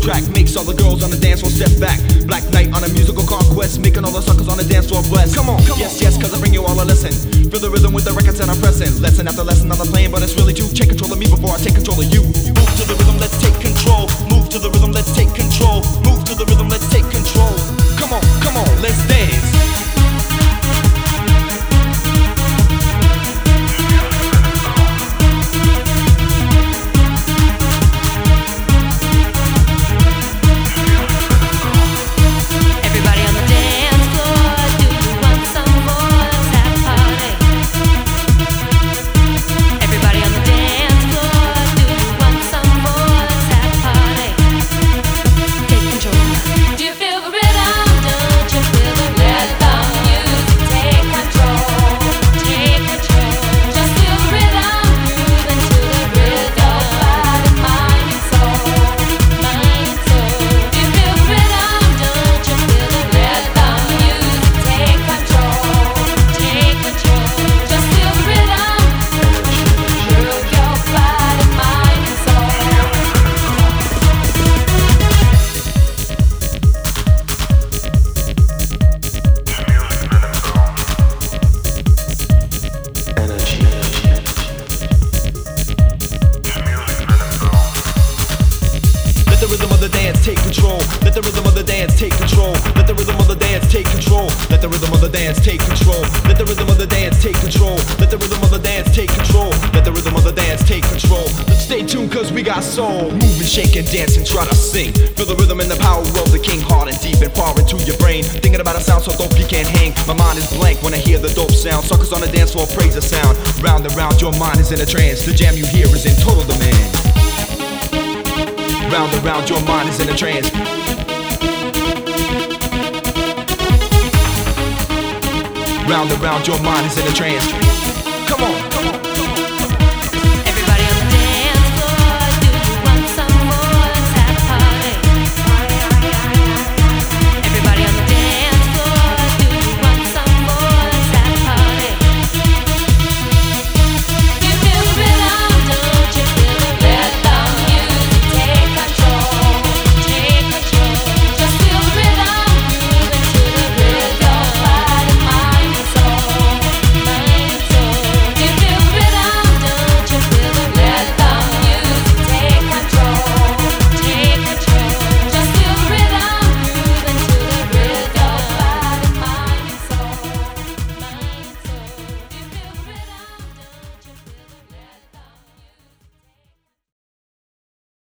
track makes all the girls on the dance floor step back. Black Knight on a musical conquest, making all the suckers on the dance floor blessed. Come on, yes, yes, cause I bring you all a lesson. Feel the rhythm with the records and I'm pressing. Lesson after lesson on the plane, but it's really to take control of me before I take control of you. Move to the rhythm, let's take control. Move to the rhythm, let's take control. Move to the rhythm, let's take control. Come on, let's dance. Take control. Let the rhythm of the dance take control. Let the rhythm of the dance take control. Let the rhythm of the dance take control. Let the rhythm of the dance take control. Let the rhythm of the dance take control. Let the rhythm of the dance take control. Let's stay tuned cause we got soul. Move and shake and dance and try to sing. Feel the rhythm and the power of the king. Hard and deep and far into your brain. Thinking about a sound so dope you can't hang. My mind is blank when I hear the dope sound. Suckers on the dance floor praise the sound. Round and round your mind is in a trance. The jam you hear is in total demand. Round and round your mind is in a trance. Round and round your mind is in a trance. Come on.